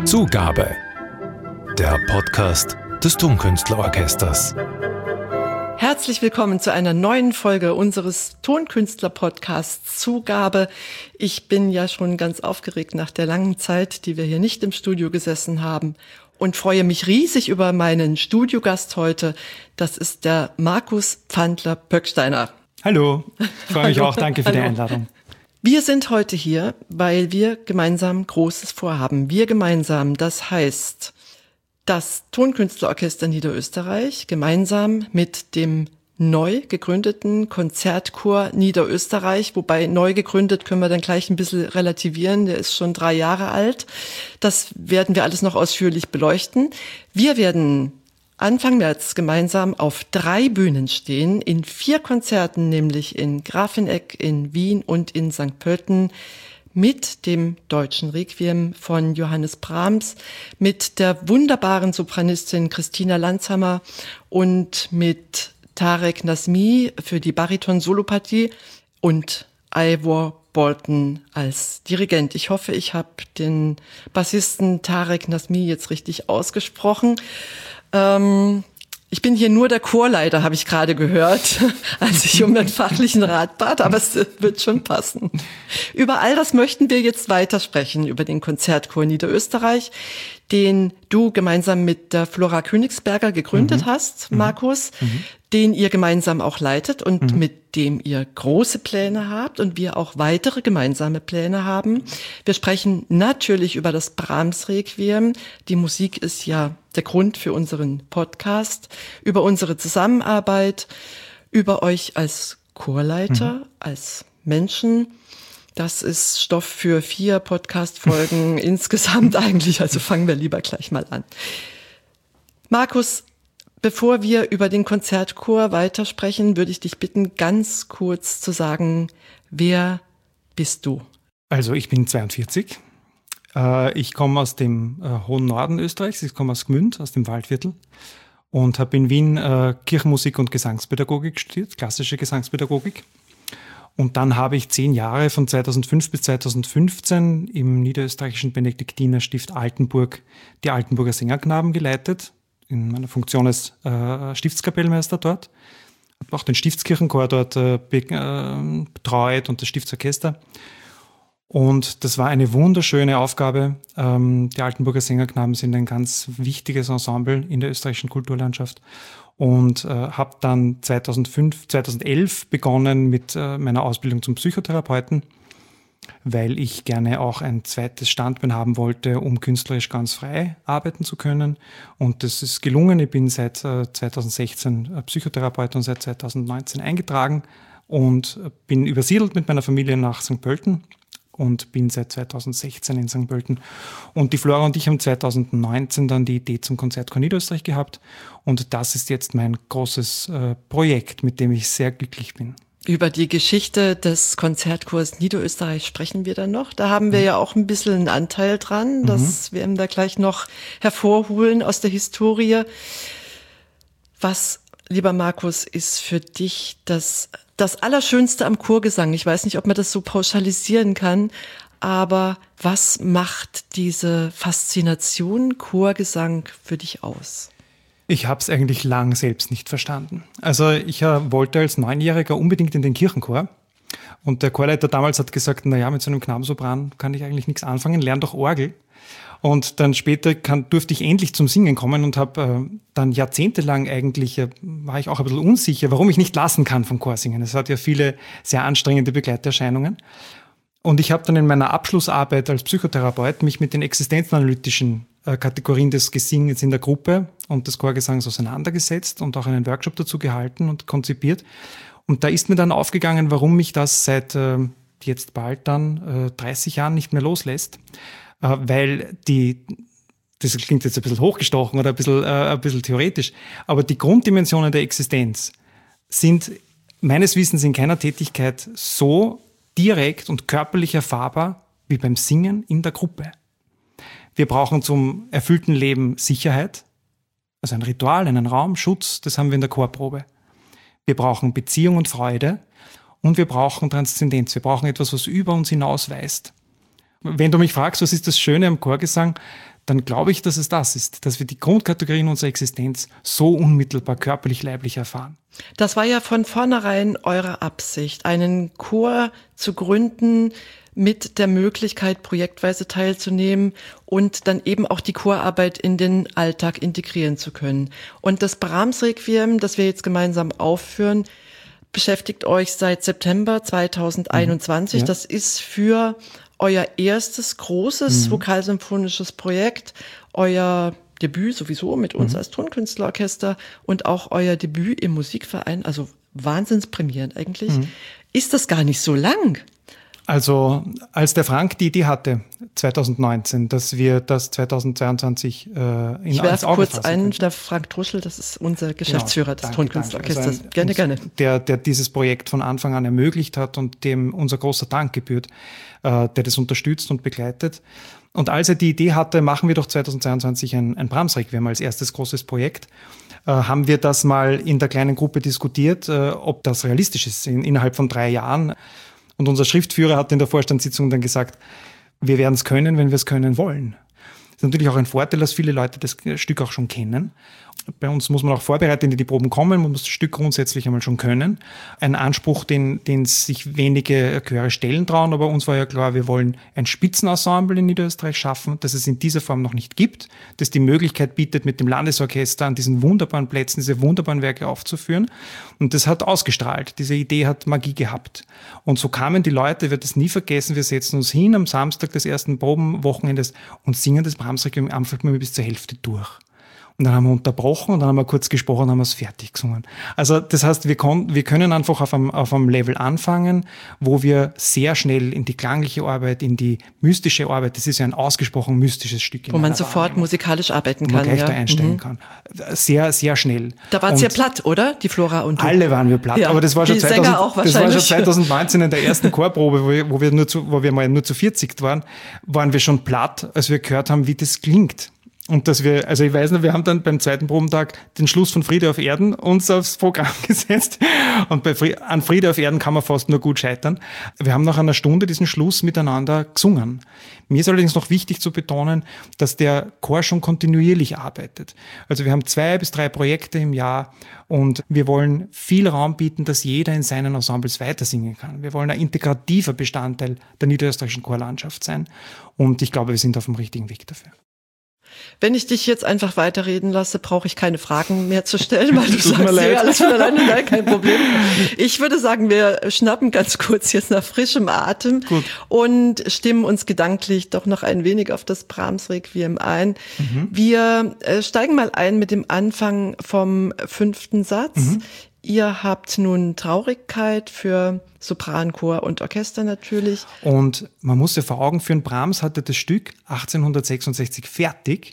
Zugabe, der Podcast des Tonkünstlerorchesters. Herzlich willkommen zu einer neuen Folge unseres Tonkünstler-Podcasts Zugabe. Ich bin ja schon ganz aufgeregt nach der langen Zeit, die wir hier nicht im Studio gesessen haben und freue mich riesig über meinen Studiogast heute. Das ist der Markus Pfandler-Pöcksteiner. Hallo, ich freue mich auch, danke für die Einladung. Wir sind heute hier, weil wir gemeinsam Großes vorhaben. Wir gemeinsam, das heißt das Tonkünstlerorchester Niederösterreich, gemeinsam mit dem neu gegründeten Konzertchor Niederösterreich, wobei neu gegründet können wir dann gleich ein bisschen relativieren, der ist schon 3 Jahre alt. Das werden wir alles noch ausführlich beleuchten. Wir werden Anfang März gemeinsam auf 3 Bühnen stehen, in 4 Konzerten, nämlich in Grafenegg, in Wien und in St. Pölten, mit dem deutschen Requiem von Johannes Brahms, mit der wunderbaren Sopranistin Christina Landshammer und mit Tarek Nazmi für die Bariton-Solopartie und Ivor Bolton als Dirigent. Ich hoffe, ich habe den Bassisten Tarek Nazmi jetzt richtig ausgesprochen. Ich bin hier nur der Chorleiter, habe ich gerade gehört, als ich um den fachlichen Rat bat, aber es wird schon passen. Über all das möchten wir jetzt weitersprechen, über den Konzertchor Niederösterreich, den du gemeinsam mit der Flora Königsberger gegründet hast, Markus, den ihr gemeinsam auch leitet und mit dem ihr große Pläne habt und wir auch weitere gemeinsame Pläne haben. Wir sprechen natürlich über das Brahms-Requiem. Die Musik ist ja der Grund für unseren Podcast, über unsere Zusammenarbeit, über euch als Chorleiter, als Menschen. Das ist Stoff für 4 Podcast-Folgen insgesamt eigentlich, also fangen wir lieber gleich mal an. Markus, bevor wir über den Konzertchor weitersprechen, würde ich dich bitten, ganz kurz zu sagen, wer bist du? Also ich bin 42. Ich komme aus dem hohen Norden Österreichs, ich komme aus Gmünd, aus dem Waldviertel und habe in Wien Kirchenmusik und Gesangspädagogik studiert, klassische Gesangspädagogik. Und dann habe ich 10 Jahre von 2005 bis 2015 im niederösterreichischen Benediktinerstift Altenburg die Altenburger Sängerknaben geleitet, in meiner Funktion als Stiftskapellmeister dort. Habe auch den Stiftskirchenchor dort betreut und das Stiftsorchester. Und das war eine wunderschöne Aufgabe. Die Altenburger Sängerknaben sind ein ganz wichtiges Ensemble in der österreichischen Kulturlandschaft. Und habe dann 2011 begonnen mit meiner Ausbildung zum Psychotherapeuten, weil ich gerne auch ein zweites Standbein haben wollte, um künstlerisch ganz frei arbeiten zu können. Und das ist gelungen. Ich bin seit 2016 Psychotherapeut und seit 2019 eingetragen und bin übersiedelt mit meiner Familie nach St. Pölten und bin seit 2016 in St. Pölten. Und die Flora und ich haben 2019 dann die Idee zum Konzertchor Niederösterreich gehabt. Und das ist jetzt mein großes Projekt, mit dem ich sehr glücklich bin. Über die Geschichte des Konzertchors Niederösterreich sprechen wir dann noch. Da haben wir ja auch ein bisschen einen Anteil dran. Das werden wir gleich noch hervorholen aus der Historie. Was, lieber Markus, ist für dich das Allerschönste am Chorgesang? Ich weiß nicht, ob man das so pauschalisieren kann, aber was macht diese Faszination Chorgesang für dich aus? Ich habe es eigentlich lang selbst nicht verstanden. Also ich wollte als 9-Jähriger unbedingt in den Kirchenchor und der Chorleiter damals hat gesagt, naja, mit so einem Knabensopran kann ich eigentlich nichts anfangen, lern doch Orgel. Und dann später durfte ich endlich zum Singen kommen und habe dann jahrzehntelang eigentlich, war ich auch ein bisschen unsicher, warum ich nicht lassen kann vom Chorsingen. Es hat ja viele sehr anstrengende Begleiterscheinungen. Und ich habe dann in meiner Abschlussarbeit als Psychotherapeut mich mit den existenzanalytischen Kategorien des Gesingens in der Gruppe und des Chorgesangs auseinandergesetzt und auch einen Workshop dazu gehalten und konzipiert. Und da ist mir dann aufgegangen, warum mich das seit jetzt bald dann 30 Jahren nicht mehr loslässt. Weil das klingt jetzt ein bisschen hochgestochen oder ein bisschen theoretisch, aber die Grunddimensionen der Existenz sind meines Wissens in keiner Tätigkeit so direkt und körperlich erfahrbar wie beim Singen in der Gruppe. Wir brauchen zum erfüllten Leben Sicherheit, also ein Ritual, einen Raum, Schutz, das haben wir in der Chorprobe. Wir brauchen Beziehung und Freude und wir brauchen Transzendenz. Wir brauchen etwas, was über uns hinausweist. Wenn du mich fragst, was ist das Schöne am Chorgesang, dann glaube ich, dass es das ist, dass wir die Grundkategorien unserer Existenz so unmittelbar körperlich-leiblich erfahren. Das war ja von vornherein eure Absicht, einen Chor zu gründen mit der Möglichkeit, projektweise teilzunehmen und dann eben auch die Chorarbeit in den Alltag integrieren zu können. Und das Brahms-Requiem, das wir jetzt gemeinsam aufführen, beschäftigt euch seit September 2021. Ja. Das ist für euer erstes großes vokalsymphonisches Projekt, euer Debüt sowieso mit uns als Tonkünstlerorchester und auch euer Debüt im Musikverein, also Wahnsinnspremieren eigentlich. Ist das gar nicht so lang? Also als der Frank die Idee hatte, 2019, dass wir das 2022 Ich werfe kurz ein, der Frank Truschel, das ist unser Geschäftsführer des Tonkünstlerorchesters. Also gerne. Der dieses Projekt von Anfang an ermöglicht hat und dem unser großer Dank gebührt, der das unterstützt und begleitet. Und als er die Idee hatte, machen wir doch 2022 ein Brahms-Requiem als erstes großes Projekt, haben wir das mal in der kleinen Gruppe diskutiert, ob das realistisch ist innerhalb von 3 Jahren. Und unser Schriftführer hat in der Vorstandssitzung dann gesagt, wir werden es können, wenn wir es können wollen. Das ist natürlich auch ein Vorteil, dass viele Leute das Stück auch schon kennen. Bei uns muss man auch vorbereiten, in die Proben kommen, man muss das Stück grundsätzlich einmal schon können. Ein Anspruch, den sich wenige Chöre stellen trauen, aber uns war ja klar, wir wollen ein Spitzenensemble in Niederösterreich schaffen, das es in dieser Form noch nicht gibt, das die Möglichkeit bietet, mit dem Landesorchester an diesen wunderbaren Plätzen diese wunderbaren Werke aufzuführen. Und das hat ausgestrahlt, diese Idee hat Magie gehabt. Und so kamen die Leute, ich werde das nie vergessen, wir setzen uns hin am Samstag des ersten Probenwochenendes und singen das Brahms-Requiem einfach mal bis zur Hälfte durch. Und dann haben wir unterbrochen und dann haben wir kurz gesprochen und haben es fertig gesungen. Also das heißt, wir können einfach auf einem Level anfangen, wo wir sehr schnell in die klangliche Arbeit, in die mystische Arbeit, das ist ja ein ausgesprochen mystisches Stück. Wo man sofort musikalisch arbeiten kann. Wo man gleich da einsteigen kann. Sehr, sehr schnell. Da wart ihr platt, oder? Die Flora und du. Alle waren wir platt, ja, aber das war schon 2019 in der ersten Chorprobe, wo wir mal nur zu 40 waren wir schon platt, als wir gehört haben, wie das klingt. Und dass also ich weiß nicht, wir haben dann beim zweiten Probentag den Schluss von Friede auf Erden uns aufs Programm gesetzt. Und an Friede auf Erden kann man fast nur gut scheitern. Wir haben nach einer Stunde diesen Schluss miteinander gesungen. Mir ist allerdings noch wichtig zu betonen, dass der Chor schon kontinuierlich arbeitet. Also wir haben 2 bis 3 Projekte im Jahr und wir wollen viel Raum bieten, dass jeder in seinen Ensembles weiter singen kann. Wir wollen ein integrativer Bestandteil der niederösterreichischen Chorlandschaft sein. Und ich glaube, wir sind auf dem richtigen Weg dafür. Wenn ich dich jetzt einfach weiterreden lasse, brauche ich keine Fragen mehr zu stellen, weil du sagst ja alles von alleine, nein, kein Problem. Ich würde sagen, wir schnappen ganz kurz jetzt nach frischem Atem und stimmen uns gedanklich doch noch ein wenig auf das Brahms-Requiem ein. Wir steigen mal ein mit dem Anfang vom 5. Satz. Ihr habt nun Traurigkeit für Sopran, Chor und Orchester natürlich. Und man muss ja vor Augen führen, Brahms hatte das Stück 1866 fertig.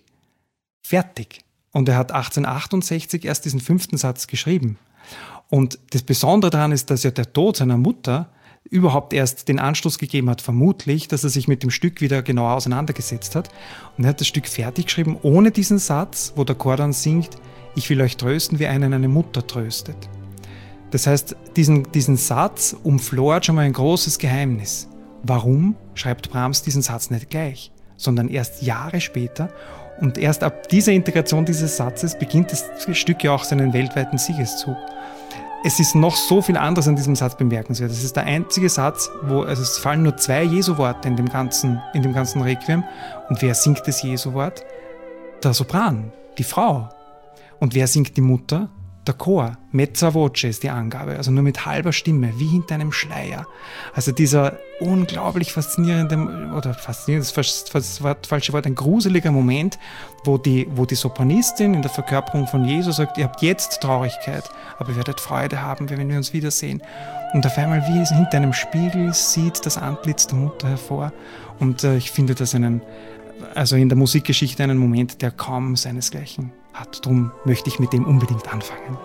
Und er hat 1868 erst diesen 5. Satz geschrieben. Und das Besondere daran ist, dass ja der Tod seiner Mutter überhaupt erst den Anstoß gegeben hat, vermutlich, dass er sich mit dem Stück wieder genauer auseinandergesetzt hat. Und er hat das Stück fertig geschrieben, ohne diesen Satz, wo der Chor dann singt, ich will euch trösten, wie einen eine Mutter tröstet. Das heißt, diesen Satz umflort schon mal ein großes Geheimnis. Warum schreibt Brahms diesen Satz nicht gleich, sondern erst Jahre später? Und erst ab dieser Integration dieses Satzes beginnt das Stück ja auch seinen weltweiten Siegeszug. Es ist noch so viel anderes an diesem Satz bemerkenswert. Es ist der einzige Satz, es fallen nur 2 Jesu-Worte in dem ganzen Requiem. Und wer singt das Jesu-Wort? Der Sopran, die Frau. Und wer singt die Mutter? Der Chor. Mezza voce ist die Angabe, also nur mit halber Stimme, wie hinter einem Schleier. Also dieser unglaublich faszinierende, faszinierend ist das falsche Wort, ein gruseliger Moment, wo die Sopranistin in der Verkörperung von Jesus sagt, ihr habt jetzt Traurigkeit, aber ihr werdet Freude haben, wenn wir uns wiedersehen. Und auf einmal, wie es hinter einem Spiegel sieht das Antlitz der Mutter hervor. Und ich finde das in der Musikgeschichte einen Moment, der kaum seinesgleichen hat. Darum möchte ich mit dem unbedingt anfangen.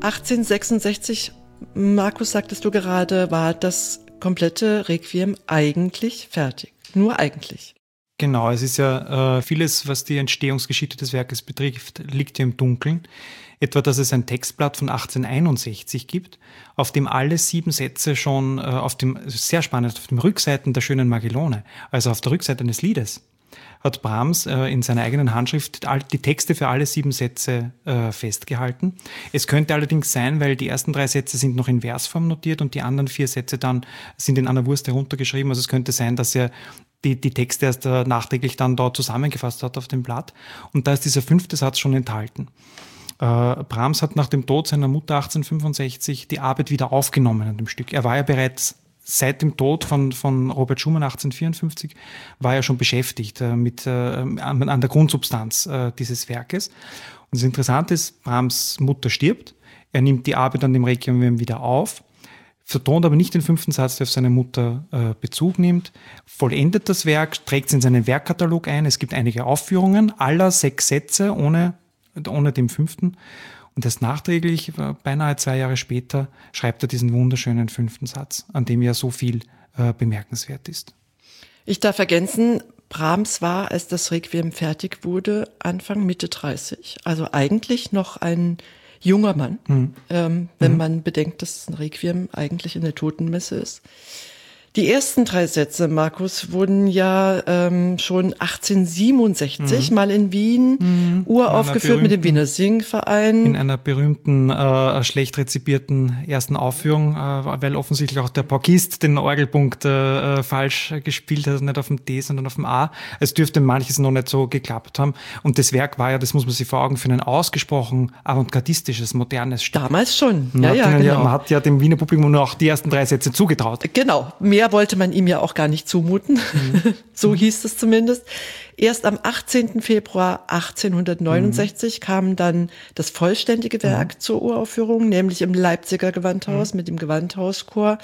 1866, Markus, sagtest du gerade, war das komplette Requiem eigentlich fertig. Nur eigentlich. Genau, es ist ja vieles, was die Entstehungsgeschichte des Werkes betrifft, liegt ja im Dunkeln. Etwa, dass es ein Textblatt von 1861 gibt, auf dem alle 7 Sätze schon sehr spannend, auf den Rückseiten der schönen Magellone, also auf der Rückseite eines Liedes, hat Brahms in seiner eigenen Handschrift die Texte für alle 7 Sätze festgehalten. Es könnte allerdings sein, weil die ersten 3 Sätze sind noch in Versform notiert und die anderen 4 Sätze dann sind in einer Wurst heruntergeschrieben. Also es könnte sein, dass er die Texte erst nachträglich dann dort zusammengefasst hat auf dem Blatt. Und da ist dieser 5. Satz schon enthalten. Brahms hat nach dem Tod seiner Mutter 1865 die Arbeit wieder aufgenommen an dem Stück. Er war ja bereits seit dem Tod von Robert Schumann 1854 war er schon beschäftigt an der Grundsubstanz dieses Werkes. Und das Interessante ist, Brahms Mutter stirbt, er nimmt die Arbeit an dem Requiem wieder auf, vertont aber nicht den 5. Satz, der auf seine Mutter Bezug nimmt, vollendet das Werk, trägt es in seinen Werkkatalog ein. Es gibt einige Aufführungen aller 6 Sätze ohne dem 5. Und erst nachträglich, beinahe 2 Jahre später, schreibt er diesen wunderschönen 5. Satz, an dem ja so viel bemerkenswert ist. Ich darf ergänzen, Brahms war, als das Requiem fertig wurde, Anfang, Mitte 30. Also eigentlich noch ein junger Mann, wenn man bedenkt, dass ein Requiem eigentlich in der Totenmesse ist. Die ersten 3 Sätze, Markus, wurden ja schon 1867 mal in Wien uraufgeführt mit dem Wiener Singverein. In einer berühmten, schlecht rezipierten ersten Aufführung, weil offensichtlich auch der Paukist den Orgelpunkt falsch gespielt hat, nicht auf dem D, sondern auf dem A. Es dürfte manches noch nicht so geklappt haben. Und das Werk war ja, das muss man sich vor Augen führen, ein ausgesprochen avantgardistisches, modernes Stück. Damals schon, genau. Man hat ja dem Wiener Publikum nur auch die ersten 3 Sätze zugetraut. Genau, mehr wollte man ihm ja auch gar nicht zumuten. So hieß es zumindest. Erst am 18. Februar 1869 kam dann das vollständige Werk zur Uraufführung, nämlich im Leipziger Gewandhaus mit dem Gewandhauschor.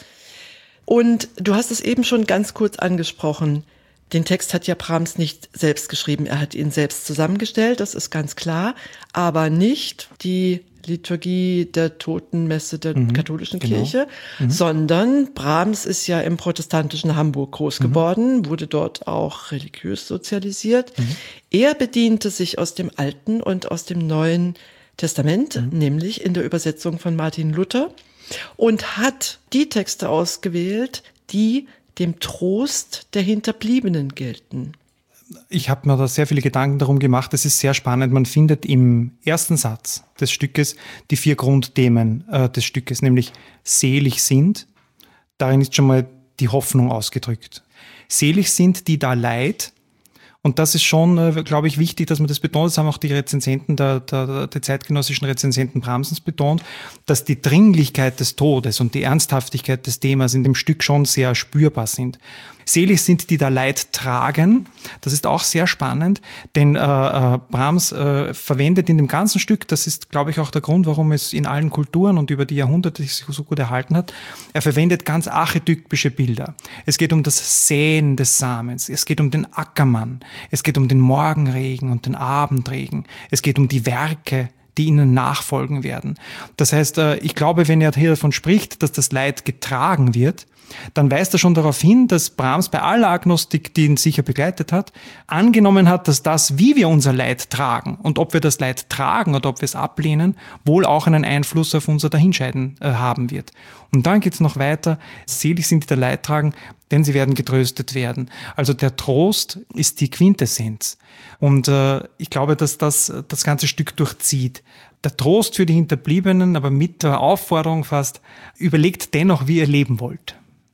Und du hast es eben schon ganz kurz angesprochen. Den Text hat ja Brahms nicht selbst geschrieben. Er hat ihn selbst zusammengestellt, das ist ganz klar. Aber nicht die Liturgie der Totenmesse der katholischen Kirche, sondern Brahms ist ja im protestantischen Hamburg groß geworden, wurde dort auch religiös sozialisiert. Er bediente sich aus dem Alten und aus dem Neuen Testament, nämlich in der Übersetzung von Martin Luther, und hat die Texte ausgewählt, die dem Trost der Hinterbliebenen gelten. Ich habe mir da sehr viele Gedanken darum gemacht. Es ist sehr spannend. Man findet im ersten Satz des Stückes die 4 Grundthemen des Stückes, nämlich selig sind. Darin ist schon mal die Hoffnung ausgedrückt. Selig sind, die da leid. Und das ist schon, glaube ich, wichtig, dass man das betont. Das haben auch die Rezensenten, der zeitgenössischen Rezensenten Brahmsens betont, dass die Dringlichkeit des Todes und die Ernsthaftigkeit des Themas in dem Stück schon sehr spürbar sind. Selig sind, die da Leid tragen. Das ist auch sehr spannend, denn Brahms verwendet in dem ganzen Stück, das ist, glaube ich, auch der Grund, warum es in allen Kulturen und über die Jahrhunderte sich so gut erhalten hat, er verwendet ganz archetypische Bilder. Es geht um das Säen des Samens, es geht um den Ackermann, es geht um den Morgenregen und den Abendregen, es geht um die Werke, die ihnen nachfolgen werden. Das heißt, ich glaube, wenn er hier davon spricht, dass das Leid getragen wird, dann weist er schon darauf hin, dass Brahms bei aller Agnostik, die ihn sicher begleitet hat, angenommen hat, dass das, wie wir unser Leid tragen und ob wir das Leid tragen oder ob wir es ablehnen, wohl auch einen Einfluss auf unser Dahinscheiden haben wird. Und dann geht es noch weiter, selig sind die da Leid tragen, denn sie werden getröstet werden. Also der Trost ist die Quintessenz. Und ich glaube, dass das ganze Stück durchzieht. Der Trost für die Hinterbliebenen, aber mit der Aufforderung fast, überlegt dennoch, wie ihr leben wollt.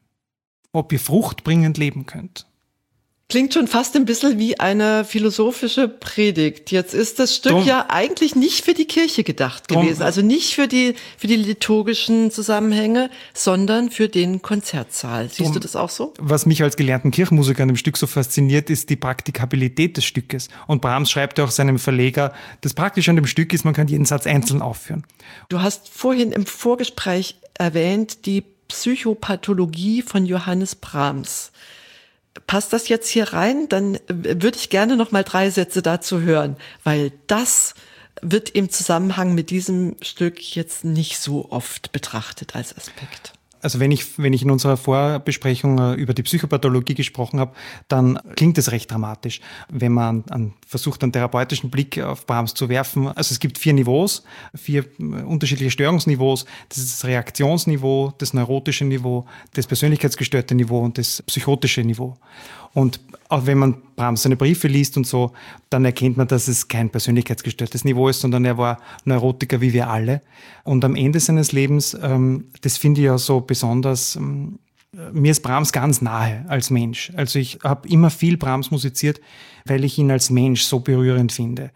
Ob ihr fruchtbringend leben könnt. Klingt schon fast ein bisschen wie eine philosophische Predigt. Jetzt ist das Stück ja eigentlich nicht für die Kirche gedacht gewesen, also nicht für die liturgischen Zusammenhänge, sondern für den Konzertsaal. Siehst du das auch so? Was mich als gelernten Kirchenmusiker an dem Stück so fasziniert, ist die Praktikabilität des Stückes. Und Brahms schreibt ja auch seinem Verleger, das Praktische an dem Stück ist, man kann jeden Satz einzeln aufführen. Du hast vorhin im Vorgespräch erwähnt, die Psychopathologie von Johannes Brahms. Passt das jetzt hier rein? Dann würde ich gerne noch mal 3 Sätze dazu hören, weil das wird im Zusammenhang mit diesem Stück jetzt nicht so oft betrachtet als Aspekt. Also wenn ich in unserer Vorbesprechung über die Psychopathologie gesprochen habe, dann klingt es recht dramatisch, wenn man versucht, einen therapeutischen Blick auf Brahms zu werfen. Also es gibt 4 Niveaus, 4 unterschiedliche Störungsniveaus. Das ist das Reaktionsniveau, das neurotische Niveau, das persönlichkeitsgestörte Niveau und das psychotische Niveau. Und auch wenn man Brahms seine Briefe liest und so, dann erkennt man, dass es kein persönlichkeitsgestörtes Niveau ist, sondern er war Neurotiker wie wir alle. Und am Ende seines Lebens, das finde ich ja so besonders, mir ist Brahms ganz nahe als Mensch. Also ich habe immer viel Brahms musiziert, weil ich ihn als Mensch so berührend finde.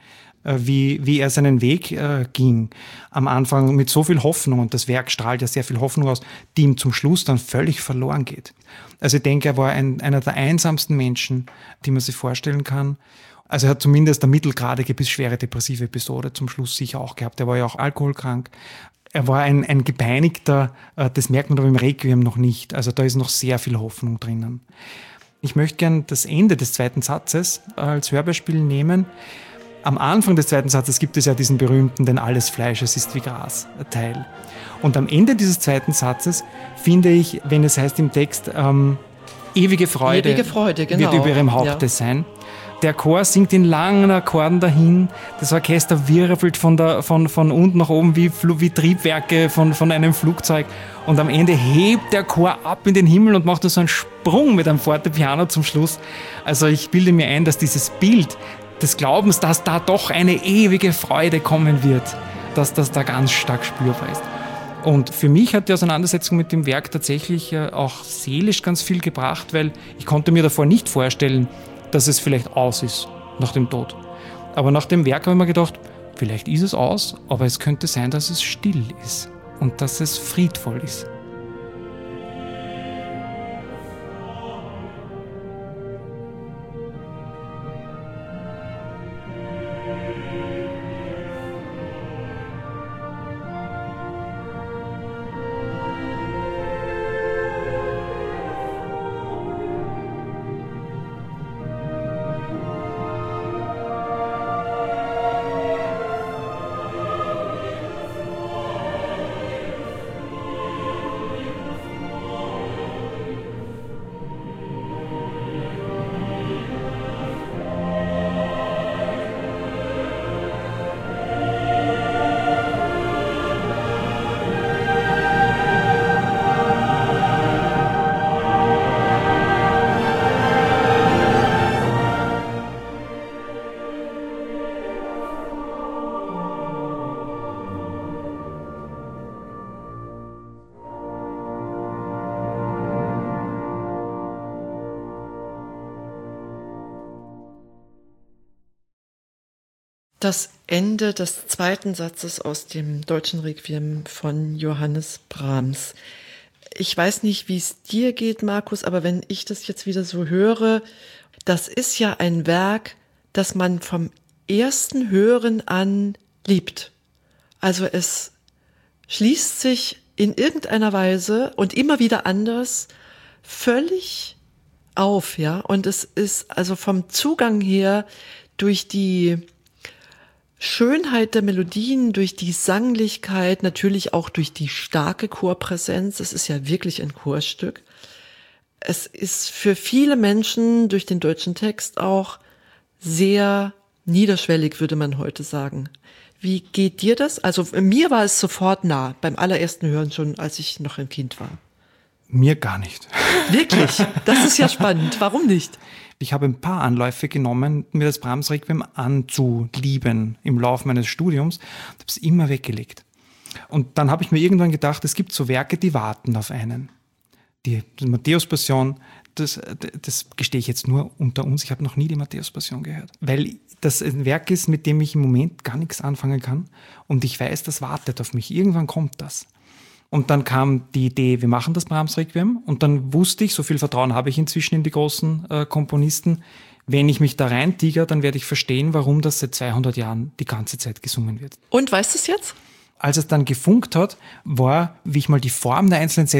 Wie er seinen Weg ging. Am Anfang mit so viel Hoffnung, und das Werk strahlt ja sehr viel Hoffnung aus, die ihm zum Schluss dann völlig verloren geht. Also ich denke, er war einer der einsamsten Menschen, die man sich vorstellen kann. Also er hat zumindest eine mittelgradige bis schwere depressive Episode zum Schluss sicher auch gehabt. Er war ja auch alkoholkrank. Er war ein Gepeinigter, das merkt man aber im Requiem noch nicht. Also da ist noch sehr viel Hoffnung drinnen. Ich möchte gern das Ende des 2. Satzes als Hörbeispiel nehmen. Am Anfang des 2. Satzes gibt es ja diesen berühmten "Denn alles Fleisch, es ist wie Gras" Teil. Und am Ende dieses 2. Satzes finde ich, wenn es heißt im Text, ewige Freude genau, wird über ihrem Haupte sein. Der Chor singt in langen Akkorden dahin, das Orchester wirbelt von unten nach oben wie Triebwerke von einem Flugzeug, und am Ende hebt der Chor ab in den Himmel und macht so einen Sprung mit einem Fortepiano zum Schluss. Also ich bilde mir ein, dass dieses Bild des Glaubens, dass da doch eine ewige Freude kommen wird, dass das da ganz stark spürbar ist. Und für mich hat die Auseinandersetzung mit dem Werk tatsächlich auch seelisch ganz viel gebracht, weil ich konnte mir davor nicht vorstellen, dass es vielleicht aus ist nach dem Tod. Aber nach dem Werk habe ich mir gedacht, vielleicht ist es aus, aber es könnte sein, dass es still ist und dass es friedvoll ist. Das Ende des 2. Satzes aus dem deutschen Requiem von Johannes Brahms. Ich weiß nicht, wie es dir geht, Markus, aber wenn ich das jetzt wieder so höre, das ist ja ein Werk, das man vom ersten Hören an liebt. Also es schließt sich in irgendeiner Weise und immer wieder anders völlig auf, ja. Und es ist also vom Zugang her durch die Schönheit der Melodien, durch die Sanglichkeit, natürlich auch durch die starke Chorpräsenz. Es ist ja wirklich ein Chorstück. Es ist für viele Menschen durch den deutschen Text auch sehr niederschwellig, würde man heute sagen. Wie geht dir das? Also mir war es sofort nah, beim allerersten Hören schon, als ich noch ein Kind war. Mir gar nicht. Wirklich? Das ist ja spannend. Warum nicht? Ich habe ein paar Anläufe genommen, mir das Brahms Requiem anzulieben im Laufe meines Studiums und habe es immer weggelegt. Und dann habe ich mir irgendwann gedacht, es gibt so Werke, die warten auf einen. Die Matthäus-Passion, das gestehe ich jetzt nur unter uns, ich habe noch nie die Matthäus-Passion gehört. Weil das ein Werk ist, mit dem ich im Moment gar nichts anfangen kann und ich weiß, das wartet auf mich. Irgendwann kommt das. Und dann kam die Idee, wir machen das Brahms Requiem. Und dann wusste ich, so viel Vertrauen habe ich inzwischen in die großen Komponisten, wenn ich mich da reintigere, dann werde ich verstehen, warum das seit 200 Jahren die ganze Zeit gesungen wird. Und weißt du es jetzt? Als es dann gefunkt hat, war, wie ich mal die Form der einzelnen Sätze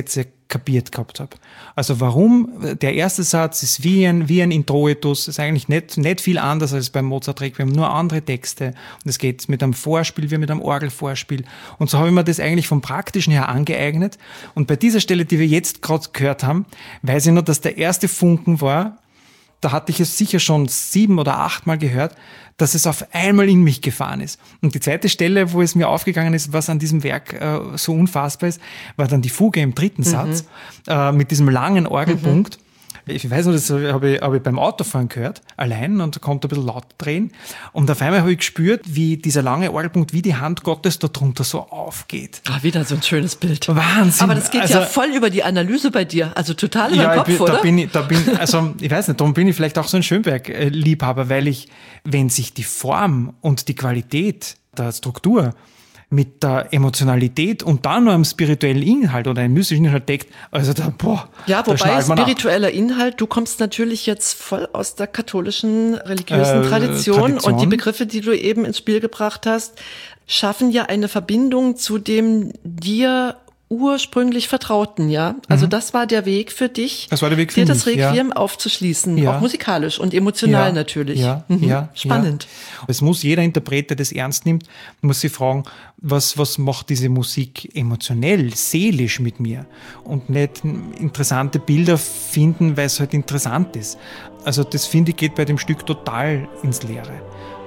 kapiert gehabt habe. Also warum? Der erste Satz ist wie ein Introitus, ist eigentlich nicht viel anders als beim Mozart-Requiem, nur andere Texte. Und es geht mit einem Vorspiel wie mit einem Orgelvorspiel. Und so habe ich mir das eigentlich vom Praktischen her angeeignet. Und bei dieser Stelle, die wir jetzt gerade gehört haben, weiß ich noch, dass der erste Funken war, da hatte ich es sicher schon 7 oder 8 Mal gehört, dass es auf einmal in mich gefahren ist. Und die zweite Stelle, wo es mir aufgegangen ist, was an diesem Werk so unfassbar ist, war dann die Fuge im 3. Satz mit diesem langen Orgelpunkt. Ich weiß noch, das habe ich beim Autofahren gehört, allein, und konnte ein bisschen laut drehen. Und auf einmal habe ich gespürt, wie dieser lange Orgelpunkt, wie die Hand Gottes da drunter so aufgeht. Wieder so ein schönes Bild. Wahnsinn. Aber das geht ja voll über die Analyse bei dir, also total über den Kopf, oder? Ich weiß nicht, darum bin ich vielleicht auch so ein Schönberg-Liebhaber, weil wenn sich die Form und die Qualität der Struktur mit der Emotionalität und dann noch einem spirituellen Inhalt oder einem mystischen Inhalt deckt, also ja, wobei spiritueller Inhalt, du kommst natürlich jetzt voll aus der katholischen religiösen Tradition und die Begriffe, die du eben ins Spiel gebracht hast, schaffen ja eine Verbindung zu dem dir ursprünglich Vertrauten, ja? Also das war der Weg für dich, dir das Requiem aufzuschließen, auch musikalisch und emotional natürlich. Spannend. Ja. Es muss jeder Interpret, der das ernst nimmt, muss sich fragen, was macht diese Musik emotionell, seelisch mit mir? Und nicht interessante Bilder finden, weil es halt interessant ist. Also das, finde ich, geht bei dem Stück total ins Leere.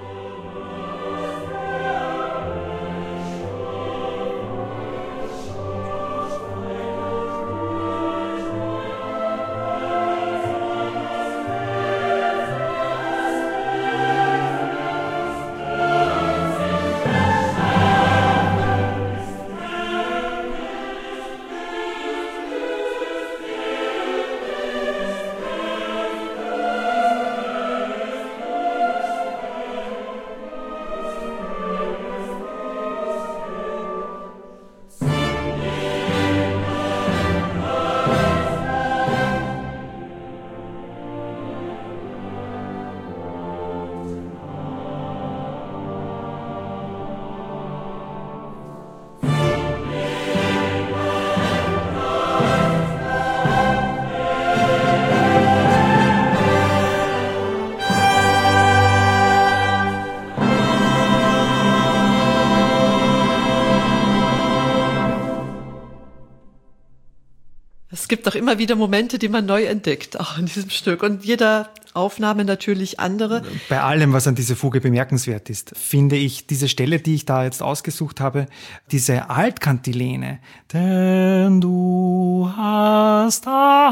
Es gibt auch immer wieder Momente, die man neu entdeckt, auch in diesem Stück. Und jeder Aufnahme natürlich andere. Bei allem, was an dieser Fuge bemerkenswert ist, finde ich diese Stelle, die ich da jetzt ausgesucht habe, diese Altkantilene. Denn du hast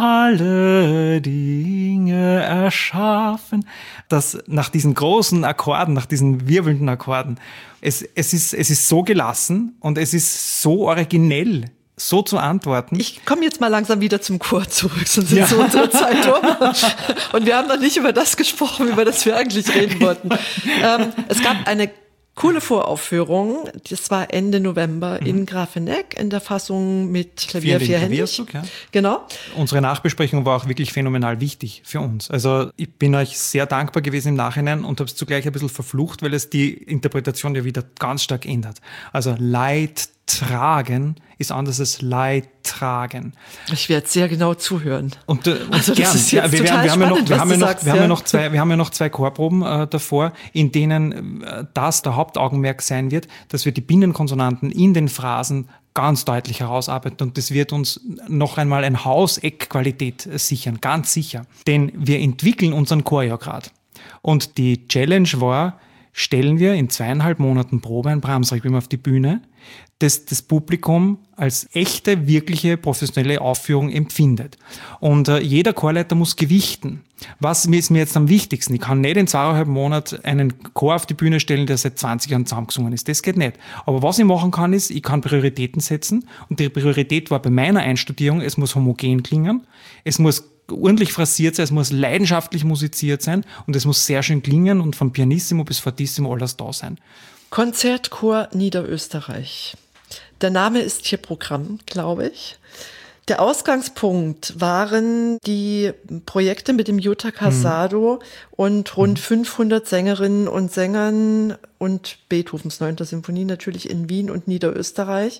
alle Dinge erschaffen. Das nach diesen großen Akkorden, nach diesen wirbelnden Akkorden. Es ist so gelassen und es ist so originell, so zu antworten. Ich komme jetzt mal langsam wieder zum Chor zurück, sonst ist so unsere Zeit um. Und wir haben noch nicht über das gesprochen, über das wir eigentlich reden wollten. Es gab eine coole Voraufführung, das war Ende November in Grafenegg in der Fassung mit Klavier vierhändig. Ja. Genau. Unsere Nachbesprechung war auch wirklich phänomenal wichtig für uns. Also ich bin euch sehr dankbar gewesen im Nachhinein und habe es zugleich ein bisschen verflucht, weil es die Interpretation ja wieder ganz stark ändert. Also Leid tragen ist anders als Leid tragen. Ich werde sehr genau zuhören. Und also gern. Das ist jetzt total spannend, was du sagst. Wir haben ja noch zwei Chorproben davor, in denen das der Hauptaugenmerk sein wird, dass wir die Binnenkonsonanten in den Phrasen ganz deutlich herausarbeiten. Und das wird uns noch einmal ein Hauseck-Qualität sichern, ganz sicher. Denn wir entwickeln unseren Chor ja gerade. Und die Challenge war, stellen wir in 2,5 Monaten Probe ein Brahms-Requiem auf die Bühne, das das Publikum als echte, wirkliche, professionelle Aufführung empfindet. Und jeder Chorleiter muss gewichten. Was ist mir jetzt am wichtigsten? Ich kann nicht in 2,5 Monaten einen Chor auf die Bühne stellen, der seit 20 Jahren zusammengesungen ist. Das geht nicht. Aber was ich machen kann, ist, ich kann Prioritäten setzen. Und die Priorität war bei meiner Einstudierung, es muss homogen klingen, es muss ordentlich phrasiert sein, es muss leidenschaftlich musiziert sein und es muss sehr schön klingen und von Pianissimo bis Fortissimo alles da sein. Konzertchor Niederösterreich. Der Name ist hier Programm, glaube ich. Der Ausgangspunkt waren die Projekte mit dem Jutta Casado und rund 500 Sängerinnen und Sängern und Beethovens 9. Symphonie natürlich in Wien und Niederösterreich.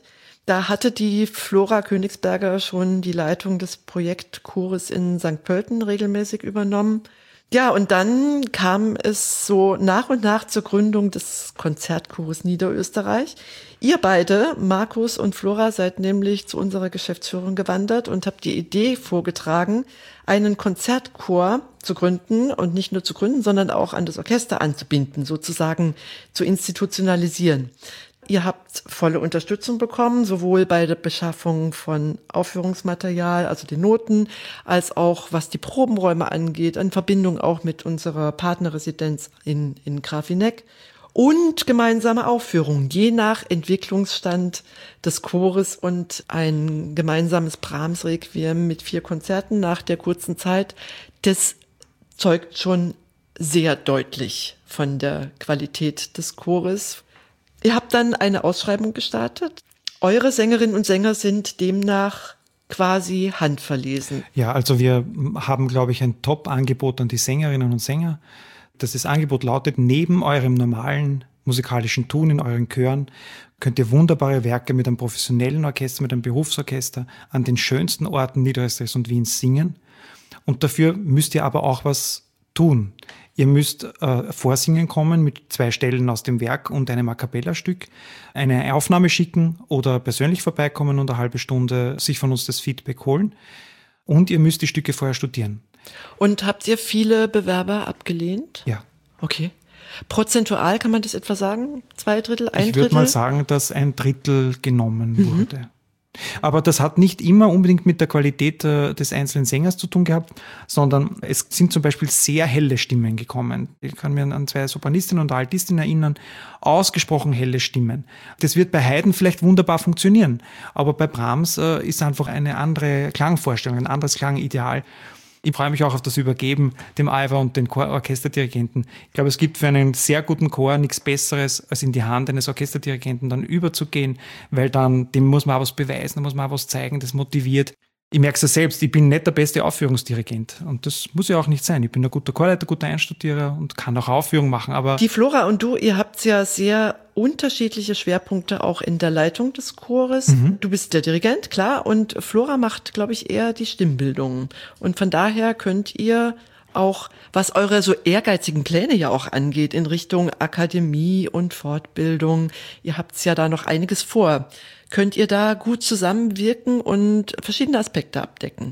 Da hatte die Flora Königsberger schon die Leitung des Projektchores in St. Pölten regelmäßig übernommen. Ja, und dann kam es so nach und nach zur Gründung des Konzertchores Niederösterreich. Ihr beide, Markus und Flora, seid nämlich zu unserer Geschäftsführung gewandert und habt die Idee vorgetragen, einen Konzertchor zu gründen und nicht nur zu gründen, sondern auch an das Orchester anzubinden, sozusagen zu institutionalisieren. Ihr habt volle Unterstützung bekommen, sowohl bei der Beschaffung von Aufführungsmaterial, also den Noten, als auch was die Probenräume angeht, in Verbindung auch mit unserer Partnerresidenz in Grafeneck und gemeinsame Aufführungen, je nach Entwicklungsstand des Chores und ein gemeinsames Brahms-Requiem mit 4 Konzerten nach der kurzen Zeit. Das zeugt schon sehr deutlich von der Qualität des Chores. Ihr habt dann eine Ausschreibung gestartet. Eure Sängerinnen und Sänger sind demnach quasi handverlesen. Ja, also wir haben, glaube ich, ein Top-Angebot an die Sängerinnen und Sänger. Das Angebot lautet, neben eurem normalen musikalischen Tun in euren Chören könnt ihr wunderbare Werke mit einem professionellen Orchester, mit einem Berufsorchester an den schönsten Orten Niederösterreichs und Wiens singen. Und dafür müsst ihr aber auch was tun. Ihr müsst vorsingen kommen mit 2 Stellen aus dem Werk und einem A-cappella-Stück, eine Aufnahme schicken oder persönlich vorbeikommen und eine halbe Stunde sich von uns das Feedback holen. Und ihr müsst die Stücke vorher studieren. Und habt ihr viele Bewerber abgelehnt? Ja. Okay. Prozentual kann man das etwa sagen? 2 Drittel, 1 Drittel? Ich würde mal sagen, dass 1 Drittel genommen wurde. Aber das hat nicht immer unbedingt mit der Qualität des einzelnen Sängers zu tun gehabt, sondern es sind zum Beispiel sehr helle Stimmen gekommen. Ich kann mir an 2 Sopranistinnen und Altistinnen erinnern, ausgesprochen helle Stimmen. Das wird bei Haydn vielleicht wunderbar funktionieren, aber bei Brahms ist einfach eine andere Klangvorstellung, ein anderes Klangideal. Ich freue mich auch auf das Übergeben dem Ivar und den Orchesterdirigenten. Ich glaube, es gibt für einen sehr guten Chor nichts Besseres, als in die Hand eines Orchesterdirigenten dann überzugehen, weil dann, dem muss man auch was beweisen, da muss man auch was zeigen, das motiviert. Ich merke es ja selbst, ich bin nicht der beste Aufführungsdirigent und das muss ja auch nicht sein. Ich bin ein guter Chorleiter, guter Einstudierer und kann auch Aufführungen machen, aber... Die Flora und du, ihr habt ja sehr unterschiedliche Schwerpunkte auch in der Leitung des Chores. Du bist der Dirigent, klar, und Flora macht, glaube ich, eher die Stimmbildung. Und von daher könnt ihr auch, was eure so ehrgeizigen Pläne ja auch angeht, in Richtung Akademie und Fortbildung, ihr habt ja da noch einiges vor. Könnt ihr da gut zusammenwirken und verschiedene Aspekte abdecken?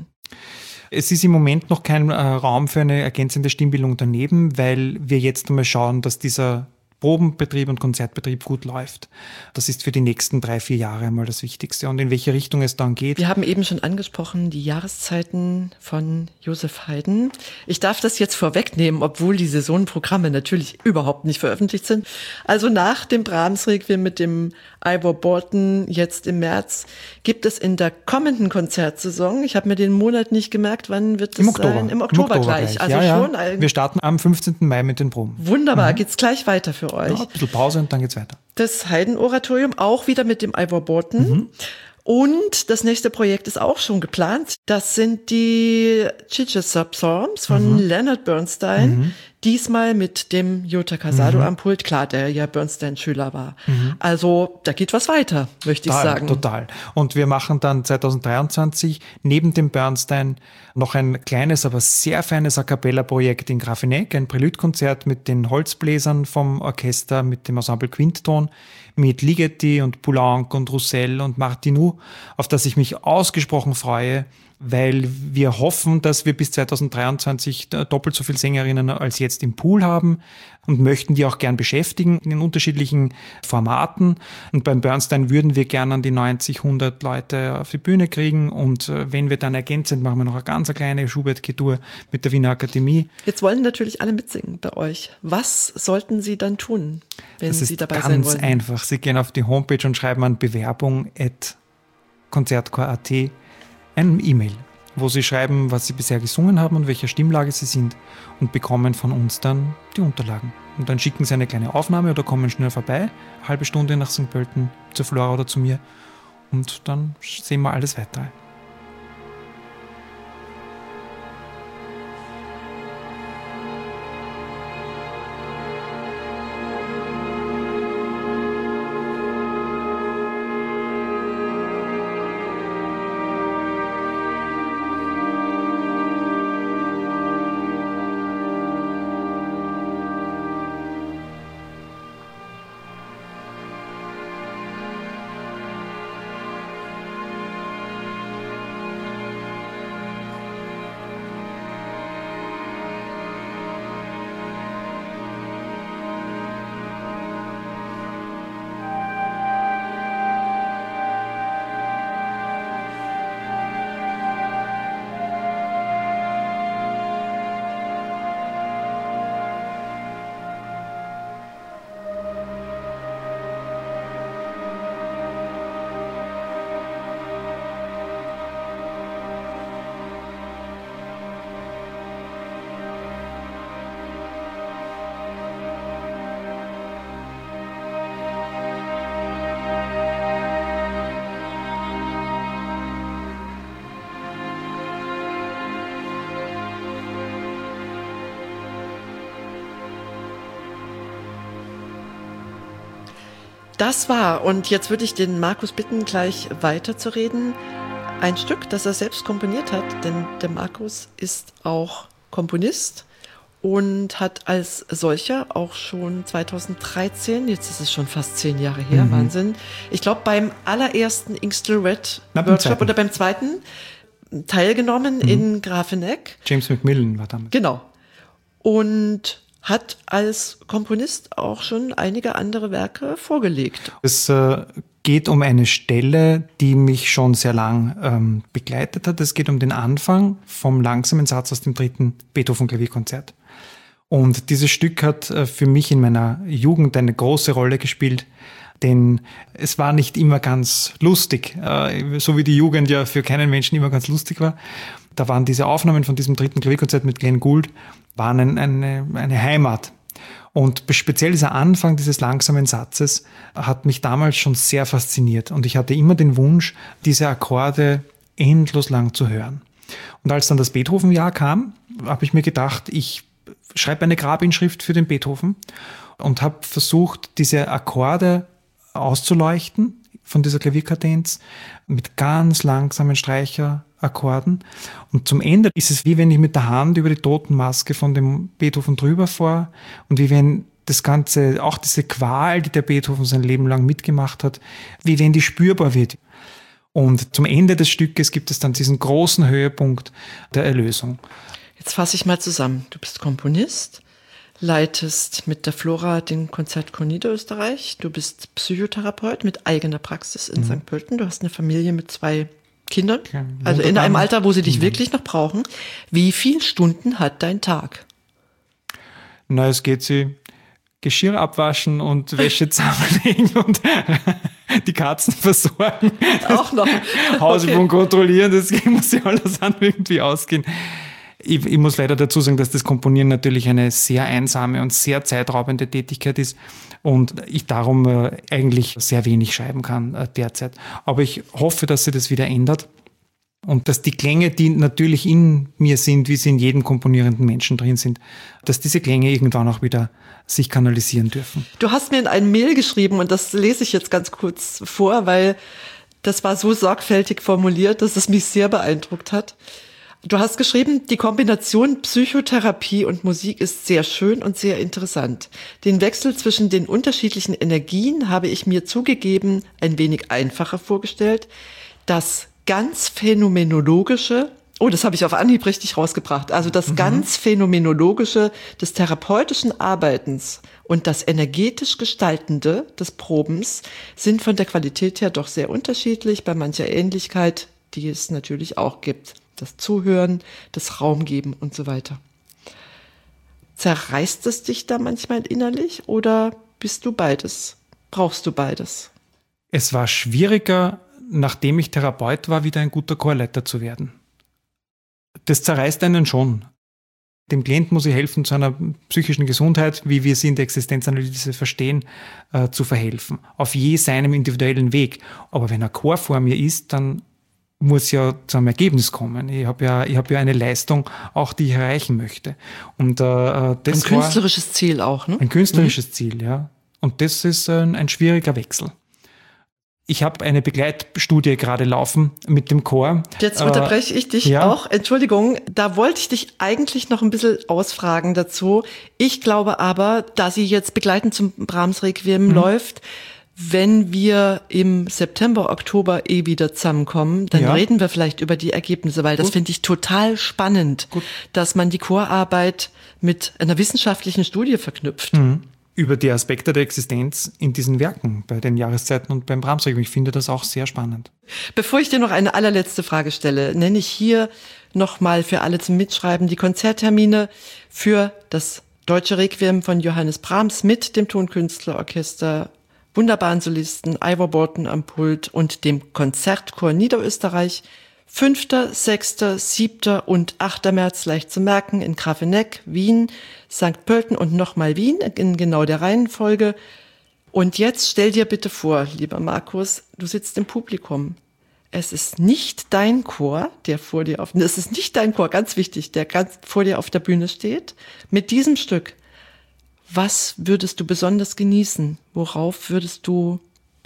Es ist im Moment noch kein Raum für eine ergänzende Stimmbildung daneben, weil wir jetzt einmal schauen, dass dieser Probenbetrieb und Konzertbetrieb gut läuft. Das ist für die nächsten 3-4 Jahre einmal das Wichtigste. Und in welche Richtung es dann geht. Wir haben eben schon angesprochen, die Jahreszeiten von Joseph Haydn. Ich darf das jetzt vorwegnehmen, obwohl die Saisonenprogramme natürlich überhaupt nicht veröffentlicht sind. Also nach dem Brahms-Requiem mit dem Ivor Bolton jetzt im März gibt es in der kommenden Konzertsaison, ich habe mir den Monat nicht gemerkt, wann wird es sein? Im Oktober gleich. Also ja, schon. Ja. Wir starten am 15. Mai mit den Proben. Wunderbar, geht's gleich weiter für euch. Ja, ein bisschen Pause und dann geht's weiter. Das Haydn-Oratorium auch wieder mit dem Ivor Bolton. Und das nächste Projekt ist auch schon geplant. Das sind die Chichester Psalms von Leonard Bernstein. Diesmal mit dem Jota Casado am Pult, klar, der ja Bernstein-Schüler war. Also da geht was weiter, möchte ich sagen. Total. Und wir machen dann 2023 neben dem Bernstein noch ein kleines, aber sehr feines A-cappella-Projekt in Grafeneck, ein Präludkonzert mit den Holzbläsern vom Orchester, mit dem Ensemble Quintton, mit Ligeti und Poulenc und Roussel und Martinou, auf das ich mich ausgesprochen freue, weil wir hoffen, dass wir bis 2023 doppelt so viele Sängerinnen als jetzt im Pool haben und möchten die auch gern beschäftigen in unterschiedlichen Formaten. Und beim Bernstein würden wir gern an die 90, 100 Leute auf die Bühne kriegen und wenn wir dann ergänzend machen wir noch eine ganz kleine Schubert-Tour mit der Wiener Akademie. Jetzt wollen natürlich alle mitsingen bei euch. Was sollten sie dann tun, wenn sie dabei sein wollen? Das ist ganz einfach. Sie gehen auf die Homepage und schreiben an bewerbung@konzertchor.at eine E-Mail, wo sie schreiben, was sie bisher gesungen haben und welcher Stimmlage sie sind und bekommen von uns dann die Unterlagen. Und dann schicken sie eine kleine Aufnahme oder kommen schnell vorbei, eine halbe Stunde nach St. Pölten zur Flora oder zu mir und dann sehen wir alles weitere. Das war, und jetzt würde ich den Markus bitten, gleich weiterzureden. Ein Stück, das er selbst komponiert hat, denn der Markus ist auch Komponist und hat als solcher auch schon 2013, jetzt ist es schon fast 10 Jahre her, Wahnsinn, ich glaube beim allerersten Inkstill Red Workshop oder beim zweiten teilgenommen in Grafeneck. James Macmillan war damals. Genau. Und hat als Komponist auch schon einige andere Werke vorgelegt. Es geht um eine Stelle, die mich schon sehr lang begleitet hat. Es geht um den Anfang vom langsamen Satz aus dem 3. Beethoven-Klavierkonzert. Und dieses Stück hat für mich in meiner Jugend eine große Rolle gespielt, denn es war nicht immer ganz lustig, so wie die Jugend ja für keinen Menschen immer ganz lustig war. Da waren diese Aufnahmen von diesem 3. Klavierkonzert mit Glenn Gould, waren eine Heimat. Und speziell dieser Anfang dieses langsamen Satzes hat mich damals schon sehr fasziniert. Und ich hatte immer den Wunsch, diese Akkorde endlos lang zu hören. Und als dann das Beethoven-Jahr kam, habe ich mir gedacht, ich schreibe eine Grabinschrift für den Beethoven und habe versucht, diese Akkorde auszuleuchten von dieser Klavierkadenz mit ganz langsamen Streicherakkorden. Und zum Ende ist es, wie wenn ich mit der Hand über die Totenmaske von dem Beethoven drüber fahre und wie wenn das Ganze, auch diese Qual, die der Beethoven sein Leben lang mitgemacht hat, wie wenn die spürbar wird. Und zum Ende des Stückes gibt es dann diesen großen Höhepunkt der Erlösung. Jetzt fasse ich mal zusammen. Du bist Komponist, leitest mit der Flora den Konzertchor Niederösterreich. Du bist Psychotherapeut mit eigener Praxis in St. Pölten. Du hast eine Familie mit 2 Kindern, also in einem Alter, wo sie dich wirklich noch brauchen. Wie viele Stunden hat dein Tag? Na, es geht sie Geschirr abwaschen und Wäsche zusammenlegen und die Katzen versorgen. Auch noch. Hausübung kontrollieren, das muss ja alles an irgendwie ausgehen. Ich muss leider dazu sagen, dass das Komponieren natürlich eine sehr einsame und sehr zeitraubende Tätigkeit ist und ich darum eigentlich sehr wenig schreiben kann derzeit. Aber ich hoffe, dass sich das wieder ändert und dass die Klänge, die natürlich in mir sind, wie sie in jedem komponierenden Menschen drin sind, dass diese Klänge irgendwann auch wieder sich kanalisieren dürfen. Du hast mir in ein Mail geschrieben und das lese ich jetzt ganz kurz vor, weil das war so sorgfältig formuliert, dass es mich sehr beeindruckt hat. Du hast geschrieben, die Kombination Psychotherapie und Musik ist sehr schön und sehr interessant. Den Wechsel zwischen den unterschiedlichen Energien habe ich mir zugegeben ein wenig einfacher vorgestellt. Das ganz Phänomenologische, das habe ich auf Anhieb richtig rausgebracht, also das ganz Phänomenologische des therapeutischen Arbeitens und das energetisch Gestaltende des Probens sind von der Qualität her doch sehr unterschiedlich, bei mancher Ähnlichkeit, die es natürlich auch gibt. Das Zuhören, das Raumgeben und so weiter. Zerreißt es dich da manchmal innerlich oder bist du beides? Brauchst du beides? Es war schwieriger, nachdem ich Therapeut war, wieder ein guter Chorleiter zu werden. Das zerreißt einen schon. Dem Klienten muss ich helfen, zu einer psychischen Gesundheit, wie wir sie in der Existenzanalyse verstehen, zu verhelfen. Auf je seinem individuellen Weg. Aber wenn ein Chor vor mir ist, dann muss ja zu einem Ergebnis kommen. Ich habe ja eine Leistung, auch die ich erreichen möchte. Und das ein künstlerisches Ziel auch, ne? Ein künstlerisches Ziel, ja. Und das ist ein schwieriger Wechsel. Ich habe eine Begleitstudie gerade laufen mit dem Chor. Jetzt unterbreche ich dich auch. Entschuldigung, da wollte ich dich eigentlich noch ein bisschen ausfragen dazu. Ich glaube aber, da sie jetzt begleitend zum Brahms Requiem läuft, wenn wir im September, Oktober wieder zusammenkommen, dann reden wir vielleicht über die Ergebnisse, weil das finde ich total spannend, dass man die Chorarbeit mit einer wissenschaftlichen Studie verknüpft. Über die Aspekte der Existenz in diesen Werken, bei den Jahreszeiten und beim Brahms Requiem. Ich finde das auch sehr spannend. Bevor ich dir noch eine allerletzte Frage stelle, nenne ich hier nochmal für alle zum Mitschreiben die Konzerttermine für das Deutsche Requiem von Johannes Brahms mit dem Tonkünstlerorchester, wunderbaren Solisten Ivor Borton am Pult und dem Konzertchor Niederösterreich. 5., 6., 7. und 8. März leicht zu merken in Grafeneck, Wien, St. Pölten und nochmal Wien in genau der Reihenfolge. Und jetzt stell dir bitte vor, lieber Markus, du sitzt im Publikum. Es ist nicht dein Chor, es ist nicht dein Chor, ganz wichtig, der ganz vor dir auf der Bühne steht. Mit diesem Stück, was würdest du besonders genießen? Worauf würdest du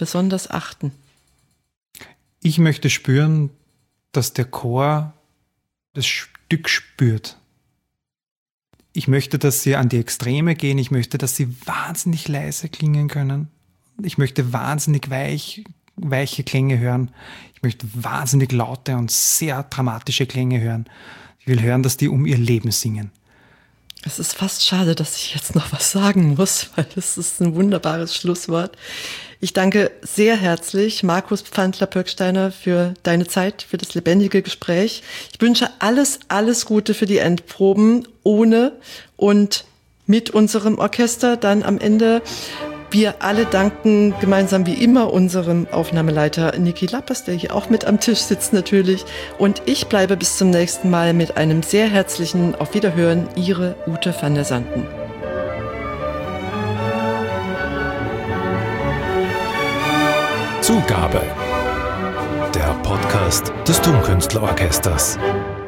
besonders achten? Ich möchte spüren, dass der Chor das Stück spürt. Ich möchte, dass sie an die Extreme gehen. Ich möchte, dass sie wahnsinnig leise klingen können. Ich möchte wahnsinnig weiche Klänge hören. Ich möchte wahnsinnig laute und sehr dramatische Klänge hören. Ich will hören, dass die um ihr Leben singen. Es ist fast schade, dass ich jetzt noch was sagen muss, weil das ist ein wunderbares Schlusswort. Ich danke sehr herzlich Markus Pfandler-Pöcksteiner für deine Zeit, für das lebendige Gespräch. Ich wünsche alles Gute für die Endproben ohne und mit unserem Orchester dann am Ende. Wir alle danken gemeinsam wie immer unserem Aufnahmeleiter Niki Lappers, der hier auch mit am Tisch sitzt natürlich. Und ich bleibe bis zum nächsten Mal mit einem sehr herzlichen Auf Wiederhören, Ihre Ute van der Sanden. Zugabe. Der Podcast des Tonkünstlerorchesters.